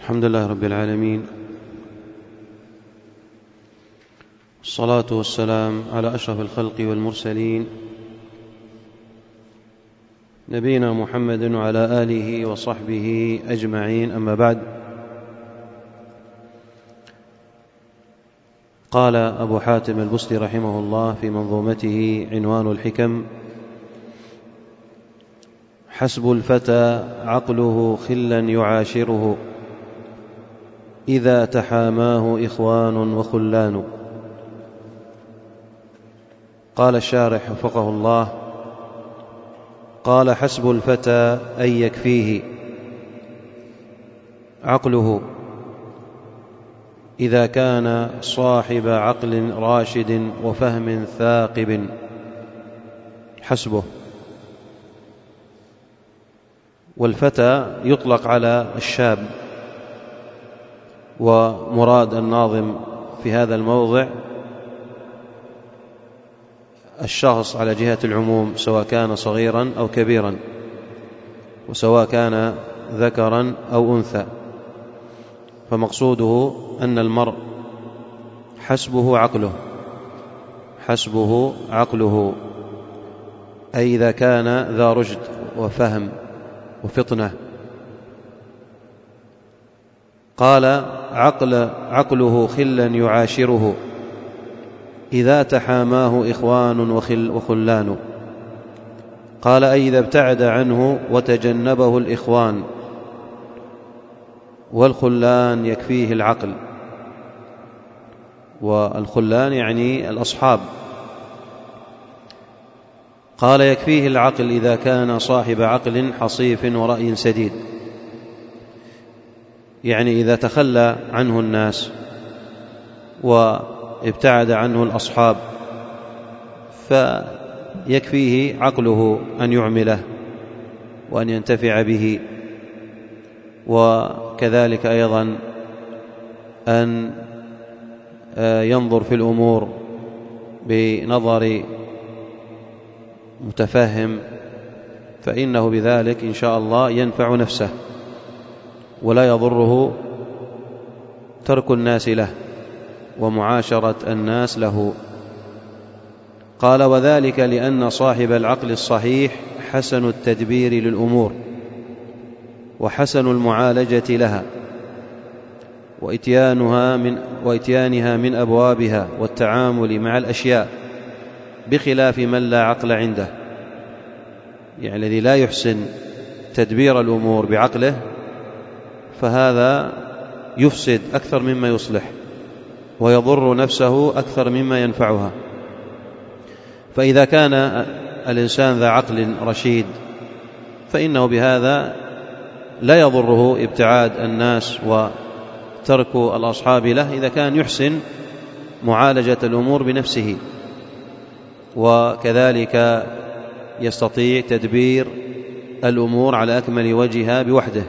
الحمد لله رب العالمين، الصلاة والسلام على أشرف الخلق والمرسلين نبينا محمد وعلى آله وصحبه أجمعين. أما بعد، قال أبو حاتم البستي رحمه الله في منظومته عنوان الحكم: حسب الفتى عقله خلا يعاشره، إذا تحاماه إخوان وخلان. قال الشارح وفقه الله: قال حسب الفتى أي يكفيه عقله إذا كان صاحب عقل راشد وفهم ثاقب. حسبه. والفتى يطلق على الشاب، ومراد الناظم في هذا الموضع الشخص على جهة العموم، سواء كان صغيرا أو كبيرا، وسواء كان ذكرا أو أنثى، فمقصوده أن المرء حسبه عقله، أي إذا كان ذا رشد وفهم وفطنة. قال: عقله خلا يعاشره، إذا تحاماه إخوان وخلان. قال: أي إذا ابتعد عنه وتجنبه الإخوان، والخلان يكفيه العقل. والخلان يعني الأصحاب. قال: يكفيه العقل إذا كان صاحب عقل حصيف ورأي سديد، يعني إذا تخلى عنه الناس وابتعد عنه الأصحاب فيكفيه عقله أن يعمله وأن ينتفع به، وكذلك أيضا أن ينظر في الأمور بنظر متفهم، فإنه بذلك إن شاء الله ينفع نفسه ولا يضره ترك الناس له ومعاشرة الناس له. قال: وذلك لأن صاحب العقل الصحيح حسن التدبير للأمور، وحسن المعالجة لها، وإتيانها من أبوابها، والتعامل مع الأشياء، بخلاف من لا عقل عنده، يعني الذي لا يحسن تدبير الأمور بعقله، فهذا يفسد أكثر مما يصلح، ويضر نفسه أكثر مما ينفعها. فإذا كان الإنسان ذا عقل رشيد فإنه بهذا لا يضره ابتعاد الناس وترك الأصحاب له، إذا كان يحسن معالجة الأمور بنفسه، وكذلك يستطيع تدبير الأمور على أكمل وجهها بوحده.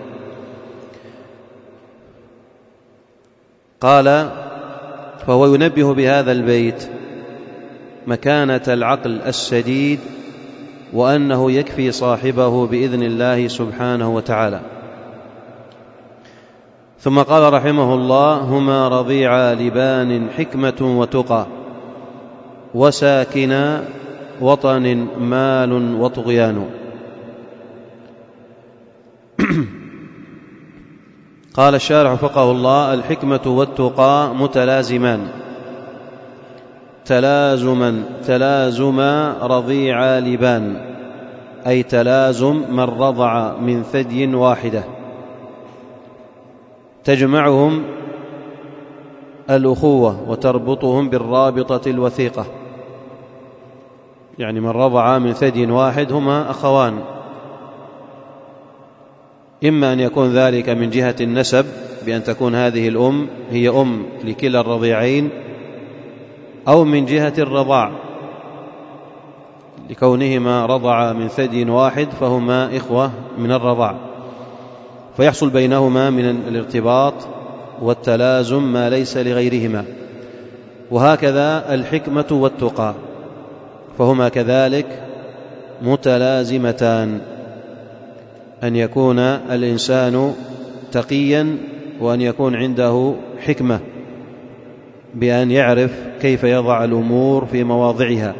قال: فهو ينبه بهذا البيت مكانة العقل السديد، وأنه يكفي صاحبه بإذن الله سبحانه وتعالى. ثم قال رحمه الله: هما رضيع لبان حكمة وتقى، وساكنا وطن مال وطغيان. قال الشارح وفقه الله: الحكمة والتقى متلازمان تلازما رضيع لبان، أي تلازم من رضع من ثدي واحدة، تجمعهم الأخوة وتربطهم بالرابطة الوثيقة. يعني من رضع من ثدي واحد هما أخوان، إما أن يكون ذلك من جهة النسب، بأن تكون هذه الأم هي أم لكلا الرضيعين، أو من جهة الرضاع، لكونهما رضع من ثدي واحد فهما إخوة من الرضاع، فيحصل بينهما من الارتباط والتلازم ما ليس لغيرهما. وهكذا الحكمة والتقى، فهما كذلك متلازمتان، أن يكون الإنسان تقيا وأن يكون عنده حكمة بأن يعرف كيف يضع الأمور في مواضعها،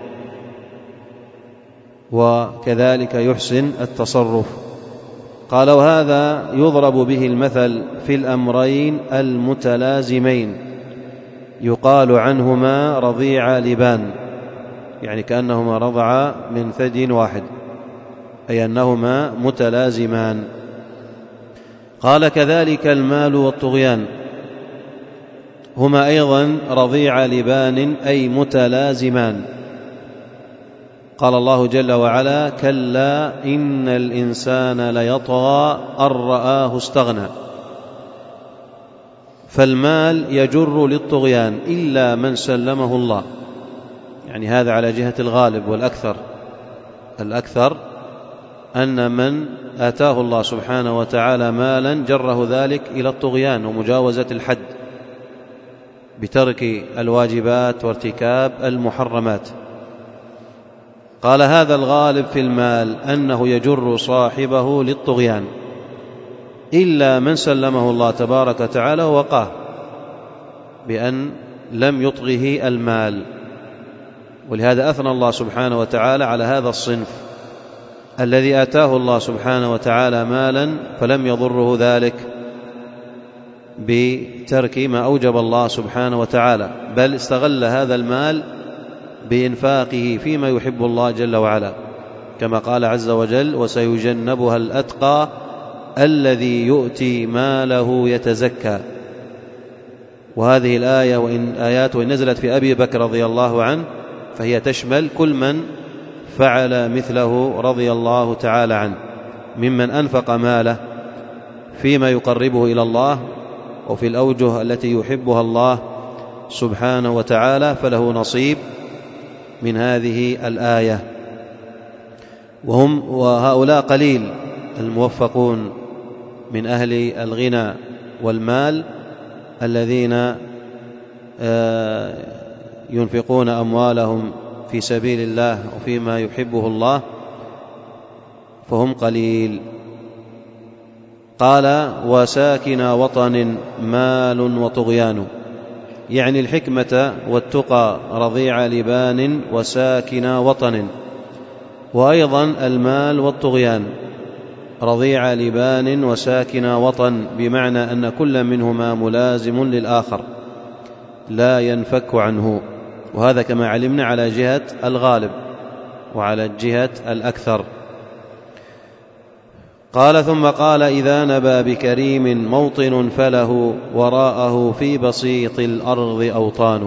وكذلك يحسن التصرف. قال: وهذا يضرب به المثل في الأمرين المتلازمين، يقال عنهما رضيع لبان، يعني كأنهما رضعا من ثدي واحد، أي أنهما متلازمان. قال: كذلك المال والطغيان هما أيضا رضيع لبان، أي متلازمان. قال الله جل وعلا: كلا إن الإنسان ليطغى أن رآه استغنى. فالمال يجر للطغيان إلا من سلمه الله، يعني هذا على جهة الغالب والأكثر. الأكثر أن من آتاه الله سبحانه وتعالى مالا جره ذلك إلى الطغيان ومجاوزة الحد بترك الواجبات وارتكاب المحرمات. قال: هذا الغالب في المال أنه يجر صاحبه للطغيان إلا من سلمه الله تبارك وتعالى ووقاه بأن لم يطغه المال. ولهذا أثنى الله سبحانه وتعالى على هذا الصنف الذي آتاه الله سبحانه وتعالى مالا فلم يضره ذلك بترك ما أوجب الله سبحانه وتعالى، بل استغل هذا المال بإنفاقه فيما يحب الله جل وعلا، كما قال عز وجل: وسيجنبها الأتقى الذي يؤتي ماله يتزكى. وهذه الآية وإن نزلت في أبي بكر رضي الله عنه فهي تشمل كل من فعل مثله رضي الله تعالى عنه، ممن أنفق ماله فيما يقربه إلى الله وفي الأوجه التي يحبها الله سبحانه وتعالى، فله نصيب من هذه الآية. وهؤلاء قليل الموفقون من أهل الغنى والمال الذين ينفقون أموالهم في سبيل الله وفيما يحبه الله، فهم قليل. قال: وساكن وطن مال وطغيان، يعني الحكمة والتقى رضيع لبان وساكن وطن، وأيضا المال والطغيان رضيع لبان وساكن وطن، بمعنى أن كل منهما ملازم للآخر لا ينفك عنه، وهذا كما علمنا على جهة الغالب وعلى جهة الأكثر. قال: ثم قال: إذا نبى بكريم موطن فله وراءه في بسيط الأرض أوطان.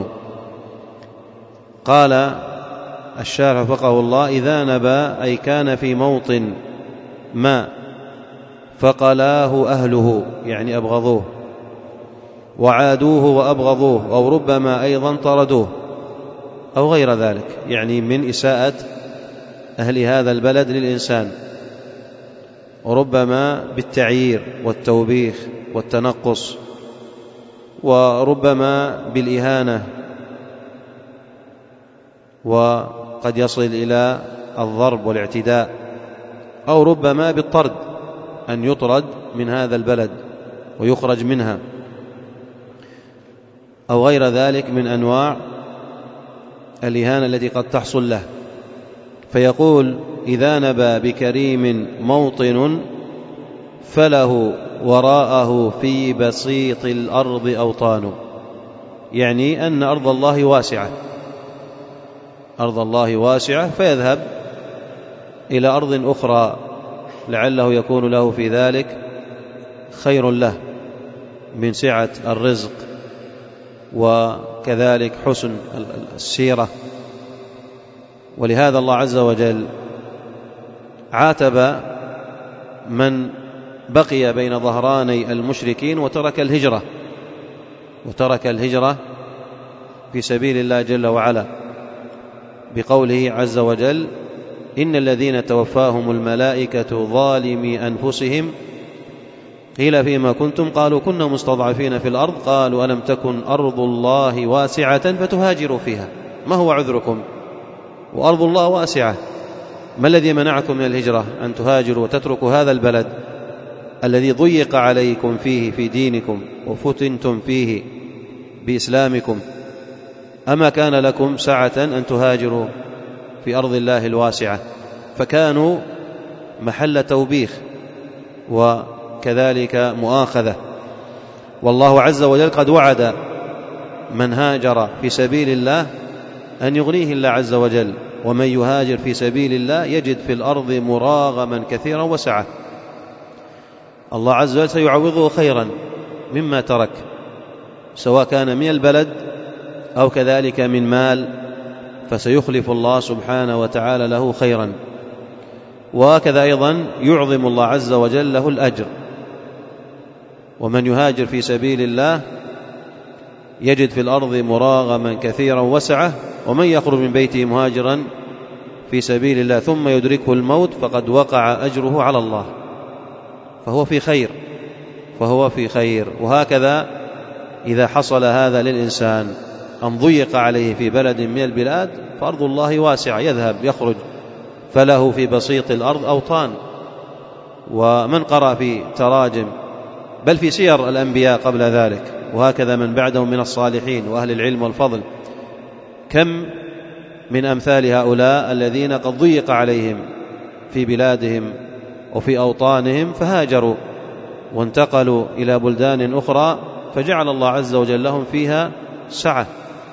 قال الشارح وفقه الله: إذا نبى أي كان في موطن ما فقلاه أهله، يعني أبغضوه وعادوه وأبغضوه، أو ربما أيضا طردوه أو غير ذلك، يعني من إساءة أهل هذا البلد للإنسان، وربما بالتعيير والتوبيخ والتنقص، وربما بالإهانة، وقد يصل إلى الضرب والاعتداء، أو ربما بالطرد، أن يطرد من هذا البلد ويخرج منها، أو غير ذلك من أنواع الإهانة التي قد تحصل له. فيقول: إذا نبى بكريم موطن فله وراءه في بسيط الأرض أوطان، يعني أن أرض الله واسعة، أرض الله واسعة، فيذهب إلى أرض أخرى لعله يكون له في ذلك خير له من سعة الرزق وكذلك حسن السيرة. ولهذا الله عز وجل عاتب من بقي بين ظهراني المشركين وترك الهجرة في سبيل الله جل وعلا، بقوله عز وجل: إن الذين توفاهم الملائكة ظالمي أنفسهم قيل فيما كنتم قالوا كنا مستضعفين في الأرض قالوا ألم تكن أرض الله واسعة فتهاجروا فيها. ما هو عذركم؟ وأرض الله واسعة، ما الذي منعكم من الهجرة أن تهاجروا وتتركوا هذا البلد الذي ضيق عليكم فيه في دينكم وفتنتم فيه بإسلامكم، أما كان لكم سعة أن تهاجروا في أرض الله الواسعة، فكانوا محل توبيخ وكذلك مؤاخذة. والله عز وجل قد وعد من هاجر في سبيل الله أن يغنيه الله عز وجل، ومن يهاجر في سبيل الله يجد في الأرض مراغما كثيرا وسعة. الله عز وجل سيعوضه خيرا مما ترك، سواء كان من البلد أو كذلك من مال، فسيخلف الله سبحانه وتعالى له خيرا. وهكذا أيضا يعظم الله عز وجل له الأجر. ومن يهاجر في سبيل الله يجد في الأرض مراغما كثيرا وسعة، ومن يخرج من بيته مهاجرا في سبيل الله ثم يدركه الموت فقد وقع أجره على الله، فهو في خير. وهكذا إذا حصل هذا للإنسان أن ضيق عليه في بلد من البلاد، فأرض الله واسعة، يذهب يخرج، فله في بسيط الأرض أوطان. ومن قرأ في تراجم بل في سير الأنبياء قبل ذلك، وهكذا من بعدهم من الصالحين وأهل العلم والفضل، كم من أمثال هؤلاء الذين قد ضيق عليهم في بلادهم وفي أوطانهم فهاجروا وانتقلوا إلى بلدان أخرى، فجعل الله عز وجل لهم فيها سعة.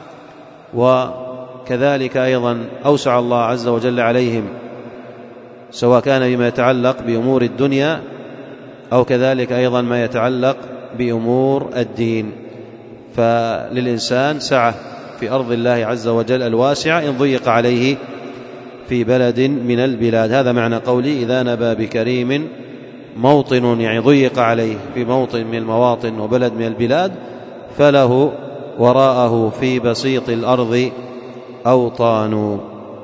وكذلك أيضا أوسع الله عز وجل عليهم، سواء كان بما يتعلق بأمور الدنيا أو كذلك أيضا ما يتعلق بأمور الدين. فللإنسان سعة في أرض الله عز وجل الواسعة إن ضيق عليه في بلد من البلاد. هذا معنى قولي إذا نبى بكريم موطن، يعني ضيق عليه في موطن من المواطن وبلد من البلاد، فله وراءه في بسيط الأرض أوطان.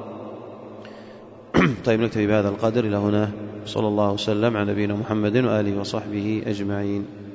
طيب، نكتفي بهذا القدر إلى هنا. صلى الله وسلم على نبينا محمد وآله وصحبه أجمعين.